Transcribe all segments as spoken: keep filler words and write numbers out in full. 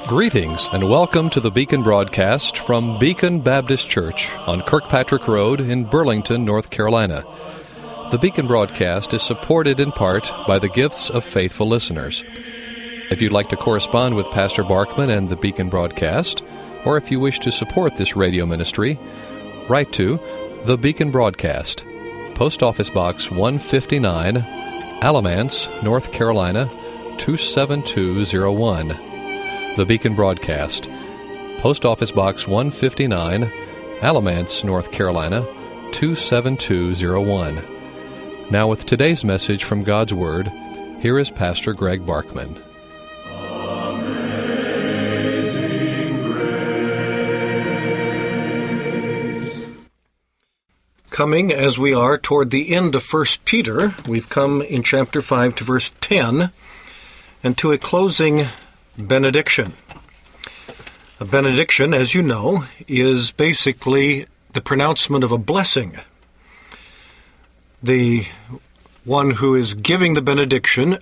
Greetings and welcome to the Beacon broadcast from Beacon Baptist Church on Kirkpatrick Road in Burlington, North Carolina. The Beacon broadcast is supported in part by the gifts of faithful listeners. If you'd like to correspond with Pastor Barkman and the Beacon broadcast, or if you wish to support this radio ministry, write to The Beacon Broadcast, Post Office Box one fifty-nine, Alamance, North Carolina, two seven two zero one. The Beacon Broadcast, Post Office Box one fifty-nine, Alamance, North Carolina, two seven two zero one. Now with today's message from God's Word, here is Pastor Greg Barkman. Amazing Grace. Coming as we are toward the end of First Peter, we've come in chapter five to verse ten, and to a closing benediction. A benediction, as you know, is basically the pronouncement of a blessing. The one who is giving the benediction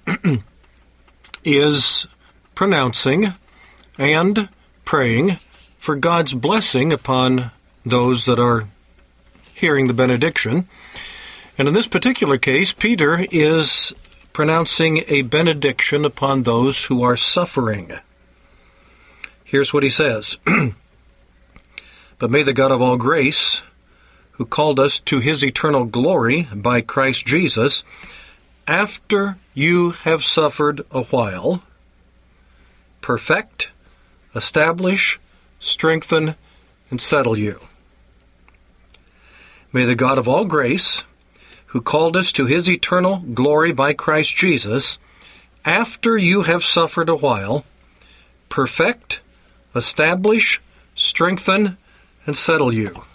is pronouncing and praying for God's blessing upon those that are hearing the benediction. And in this particular case, Peter is pronouncing a benediction upon those who are suffering. Here's what he says. But may the God of all grace, who called us to his eternal glory by Christ Jesus, after you have suffered a while, perfect, establish, strengthen, and settle you. May the God of all grace, who called us to his eternal glory by Christ Jesus, after you have suffered a while, perfect, establish, strengthen, and settle you.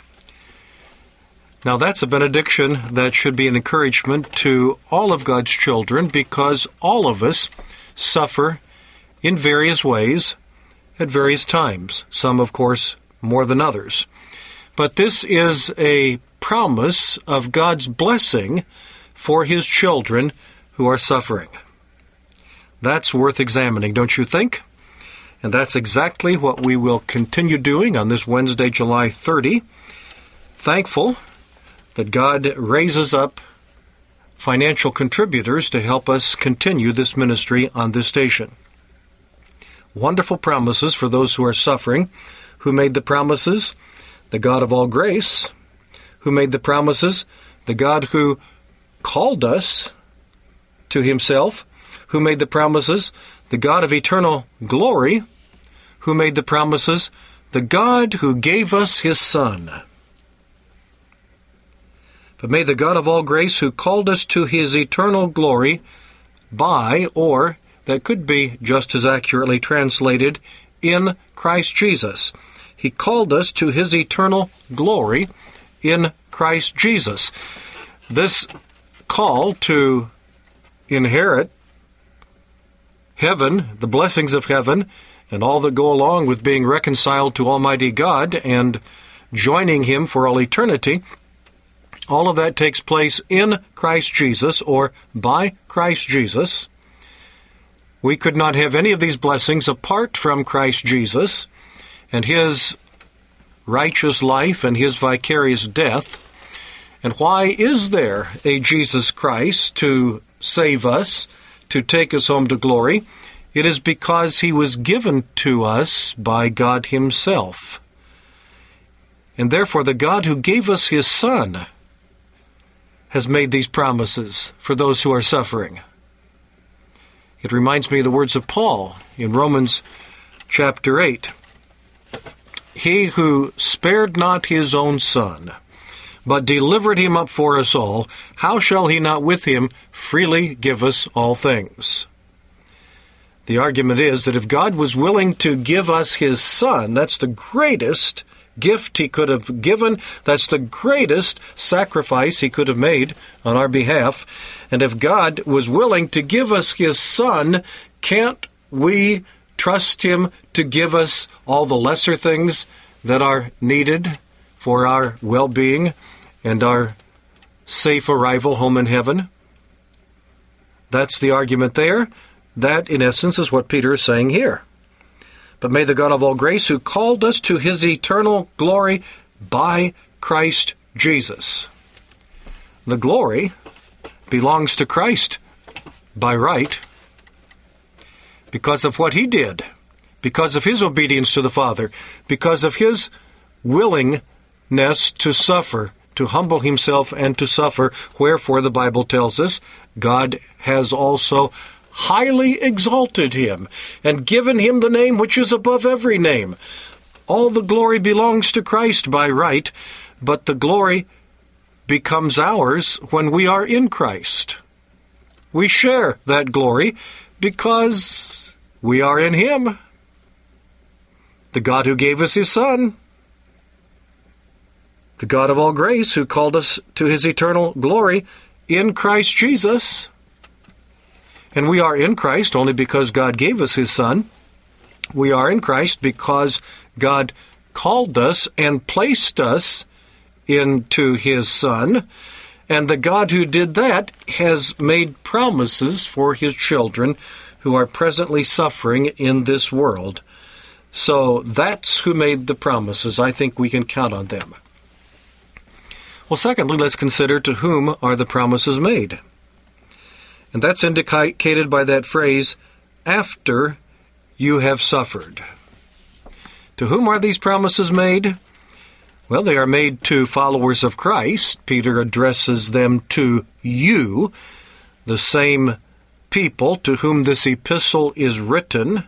Now that's a benediction that should be an encouragement to all of God's children, because all of us suffer in various ways at various times. Some, of course, more than others. But this is a promise of God's blessing for his children who are suffering. That's worth examining, don't you think? And that's exactly what we will continue doing on this Wednesday, July thirtieth. Thankful that God raises up financial contributors to help us continue this ministry on this station. Wonderful promises for those who are suffering. Who made the promises? The God of all grace. Who made the promises? The God who called us to himself. Who made the promises? The God of eternal glory. Who made the promises? The God who gave us his Son. But may the God of all grace, who called us to his eternal glory by, or that could be just as accurately translated, in Christ Jesus. He called us to his eternal glory in Christ Jesus. This call to inherit heaven, the blessings of heaven, and all that go along with being reconciled to Almighty God and joining him for all eternity, all of that takes place in Christ Jesus, or by Christ Jesus. We could not have any of these blessings apart from Christ Jesus and his righteous life and his vicarious death. And why is there a Jesus Christ to save us, to take us home to glory? It is because he was given to us by God himself. And therefore the God who gave us his Son has made these promises for those who are suffering. It reminds me of the words of Paul in Romans chapter eight. He who spared not his own Son, but delivered him up for us all, how shall he not with him freely give us all things? The argument is that if God was willing to give us his Son, that's the greatest gift he could have given. That's the greatest sacrifice he could have made on our behalf. And if God was willing to give us his Son, can't we trust him to give us all the lesser things that are needed for our well-being and our safe arrival home in heaven? That's the argument there. That, in essence, is what Peter is saying here. but may the God of all grace, who called us to his eternal glory by Christ Jesus. The glory belongs to Christ by right because of what he did, because of his obedience to the Father, because of his willingness to suffer, to humble himself and to suffer. Wherefore, the Bible tells us, God has also highly exalted him and given him the name which is above every name. All the glory belongs to Christ by right, but the glory becomes ours when we are in Christ. We share that glory because we are in him. The God who gave us his Son, the God of all grace, who called us to his eternal glory in Christ Jesus. And we are in Christ only because God gave us his Son. We are in Christ because God called us and placed us into his Son. And the God who did that has made promises for his children who are presently suffering in this world. So that's who made the promises. I think we can count on them. Well, secondly, let's consider to whom are the promises made. And that's indicated by that phrase, after you have suffered. To whom are these promises made? Well, they are made to followers of Christ. Peter addresses them to you, the same people to whom this epistle is written.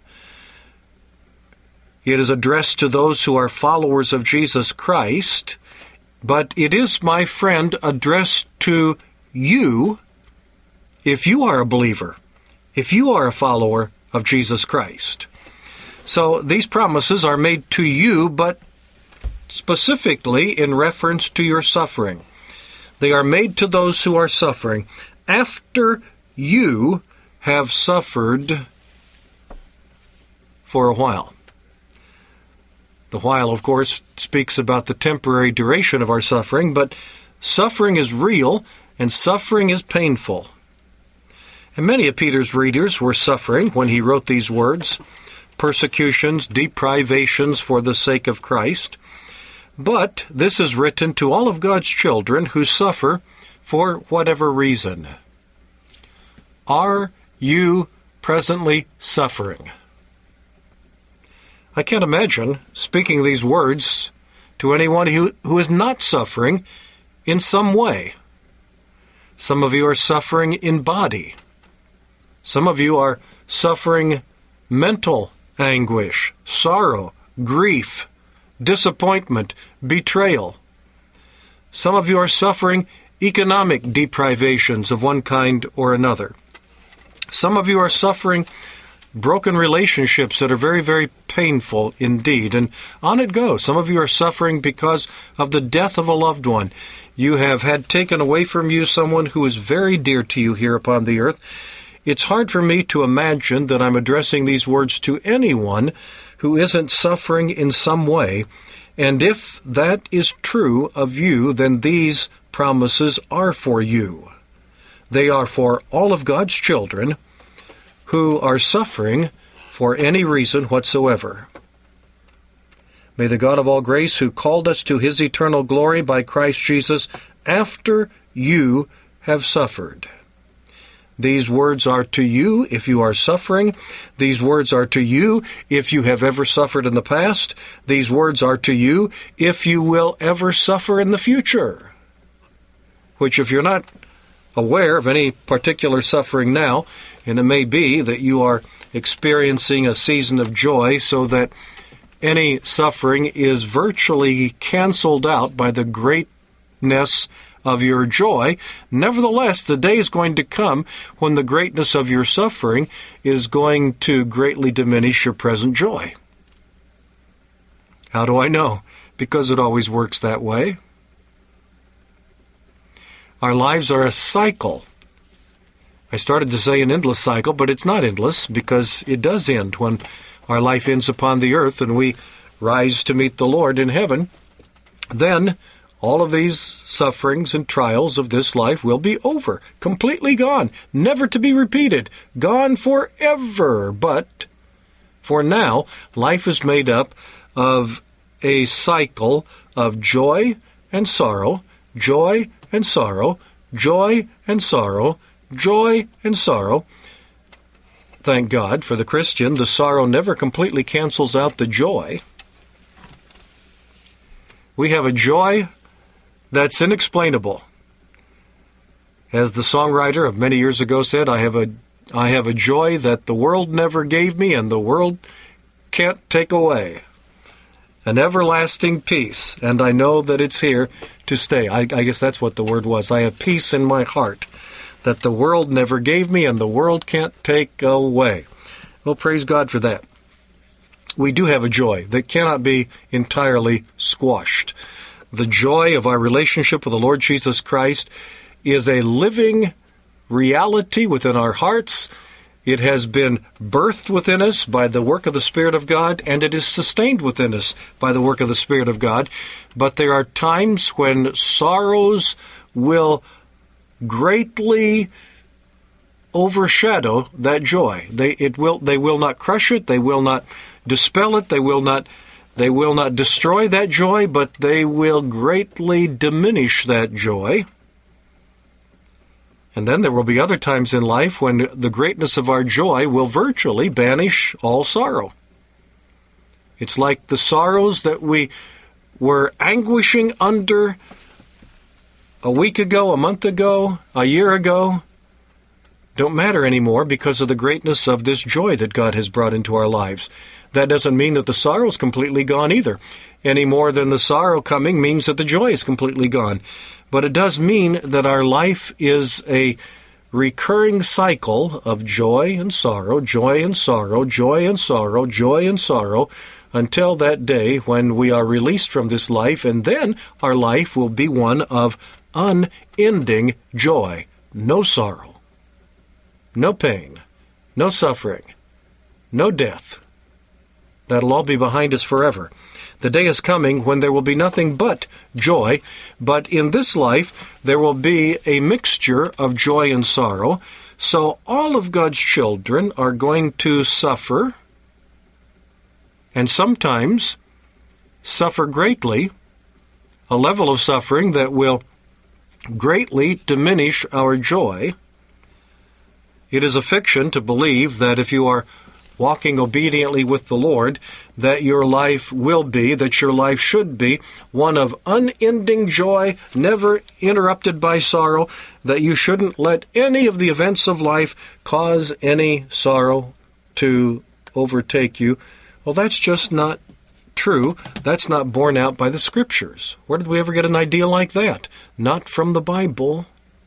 It is addressed to those who are followers of Jesus Christ, but it is, my friend, addressed to you if you are a believer, if you are a follower of Jesus Christ. So these promises are made to you, but specifically in reference to your suffering. They are made to those who are suffering after you have suffered for a while. The while, of course, speaks about the temporary duration of our suffering, but suffering is real and suffering is painful. And many of Peter's readers were suffering when he wrote these words, persecutions, deprivations for the sake of Christ. But this is written to all of God's children who suffer for whatever reason. Are you presently suffering? I can't imagine speaking these words to anyone who, who is not suffering in some way. Some of you are suffering in body. Some of you are suffering mental anguish, sorrow, grief, disappointment, betrayal. Some of you are suffering economic deprivations of one kind or another. Some of you are suffering broken relationships that are very, very painful indeed. And on it goes. Some of you are suffering because of the death of a loved one. You have had taken away from you someone who is very dear to you here upon the earth. It's hard for me to imagine that I'm addressing these words to anyone who isn't suffering in some way. And if that is true of you, then these promises are for you. They are for all of God's children who are suffering for any reason whatsoever. May the God of all grace, who called us to his eternal glory by Christ Jesus, after you have suffered. These words are to you if you are suffering. These words are to you if you have ever suffered in the past. These words are to you if you will ever suffer in the future. Which, if you're not aware of any particular suffering now, and it may be that you are experiencing a season of joy so that any suffering is virtually canceled out by the greatness of your joy. Nevertheless, the day is going to come when the greatness of your suffering is going to greatly diminish your present joy. How do I know? Because it always works that way. Our lives are a cycle. I started to say an endless cycle, but it's not endless because it does end when our life ends upon the earth and we rise to meet the Lord in heaven. Then all of these sufferings and trials of this life will be over, completely gone, never to be repeated, gone forever. But For now, life is made up of a cycle of joy and sorrow, joy and sorrow, joy and sorrow, joy and sorrow. Thank God for the Christian, the sorrow never completely cancels out the joy. We have a joy that's inexplainable. As the songwriter of many years ago said, I have a I have a joy that the world never gave me and the world can't take away. An everlasting peace, and I know that it's here to stay. I, I guess that's what the word was. I have peace in my heart that the world never gave me and the world can't take away. Well, praise God for that. We do have a joy that cannot be entirely squashed. The joy of our relationship with the Lord Jesus Christ is a living reality within our hearts. It has been birthed within us by the work of the Spirit of God, and it is sustained within us by the work of the Spirit of God. But there are times when sorrows will greatly overshadow that joy. They it will they will not crush it, they will not dispel it, they will not they will not destroy that joy, but they will greatly diminish that joy. And then there will be other times in life when the greatness of our joy will virtually banish all sorrow. It's like the sorrows that we were anguishing under a week ago, a month ago, a year ago, don't matter anymore because of the greatness of this joy that God has brought into our lives. That doesn't mean that the sorrow is completely gone either, any more than the sorrow coming means that the joy is completely gone. But it does mean that our life is a recurring cycle of joy and sorrow, joy and sorrow, joy and sorrow, joy and sorrow, until that day when we are released from this life, and then our life will be one of unending joy, no sorrow, no pain, no suffering, no death. That'll all be behind us forever. The day is coming when there will be nothing but joy, but in this life there will be a mixture of joy and sorrow. So all of God's children are going to suffer, and sometimes suffer greatly, a level of suffering that will greatly diminish our joy. It is a fiction to believe that if you are walking obediently with the Lord, that your life will be, that your life should be, one of unending joy, never interrupted by sorrow, that you shouldn't let any of the events of life cause any sorrow to overtake you. Well, that's just not true. That's not borne out by the Scriptures. Where did we ever get an idea like that? Not from the Bible.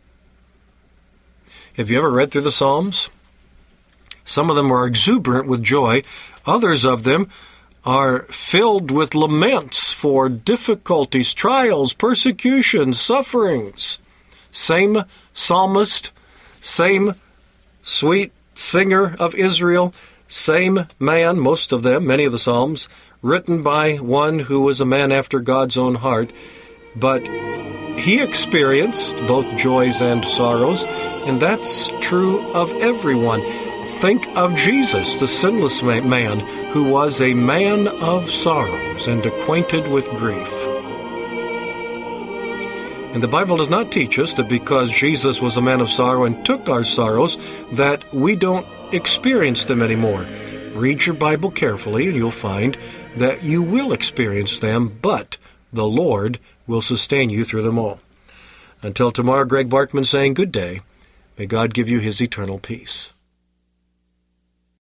Have you ever read through the Psalms? Some of them are exuberant with joy. Others of them are filled with laments for difficulties, trials, persecutions, sufferings. Same psalmist, same sweet singer of Israel, same man, most of them, many of the Psalms, written by one who was a man after God's own heart. But he experienced both joys and sorrows, and that's true of everyone. Think of Jesus, the sinless man, who was a man of sorrows and acquainted with grief. And the Bible does not teach us that because Jesus was a man of sorrow and took our sorrows, that we don't experience them anymore. Read your Bible carefully and you'll find that you will experience them, but the Lord will sustain you through them all. Until tomorrow, Greg Barkman saying good day. May God give you His eternal peace.